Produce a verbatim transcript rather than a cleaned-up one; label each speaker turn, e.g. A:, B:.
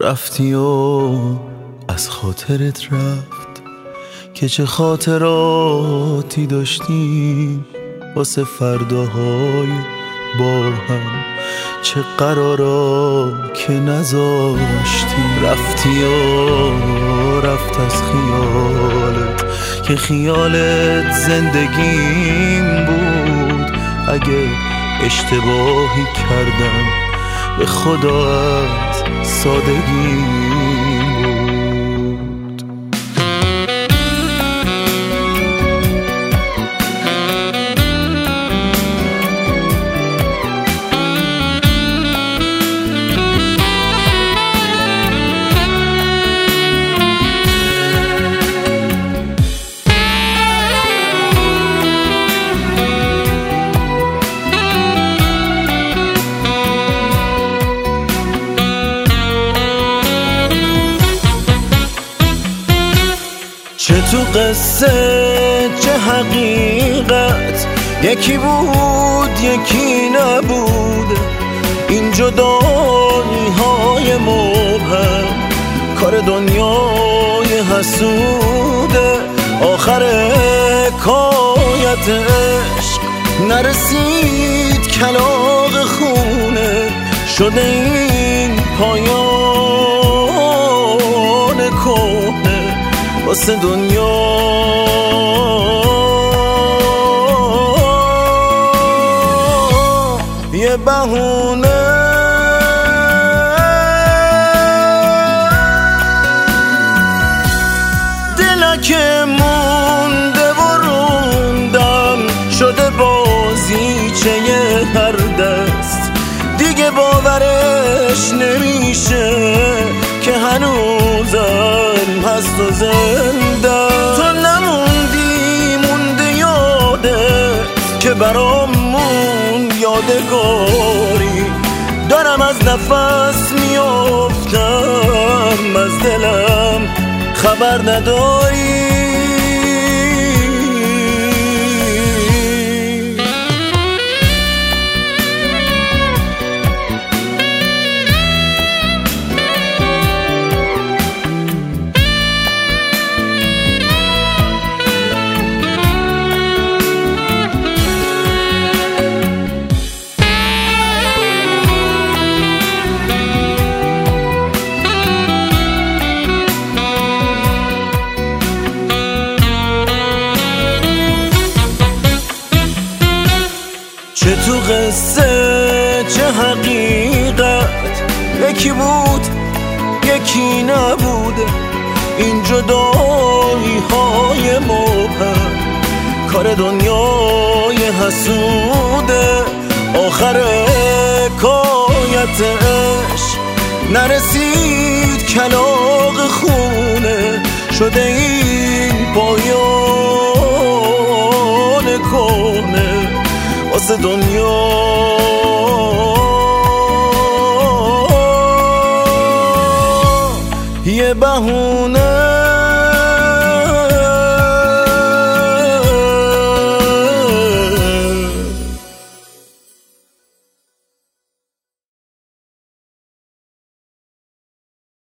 A: رفتی و از خاطرت رفت که چه خاطراتی داشتیم واسه فرداهای با هم، چه قرارا که نذاشتیم. رفتی و رفت از خیالت که خیالت زندگیم بود. اگه اشتباهی کردم به خدا از سادگیم بود. چه تو قصه چه حقیقت، یکی بود یکی نبود. این جدایی های مبهم کار دنیای حسوده. آخر حکایت عشق نرسید کلاغ خونه، شده این پایان کهنه واسه دنیا. یه بهونه دلا که مونده و روندم شده بازیچه هر دست. دیگه باورش نمیشه که هنوزم هست و زنده. تو نموندی مونده یادت که برامون یادگاری. دارم از نفس میافتم از دلم خبر نداری. چه تو قصه چه حقیقت، یکی بود یکی نبود. این جدایی های مبهم کار دنیای حسوده. آخر حکایت عشق نرسید کلاغ خونه، شده این پایان کهنه واسه دنیا. یه بهونه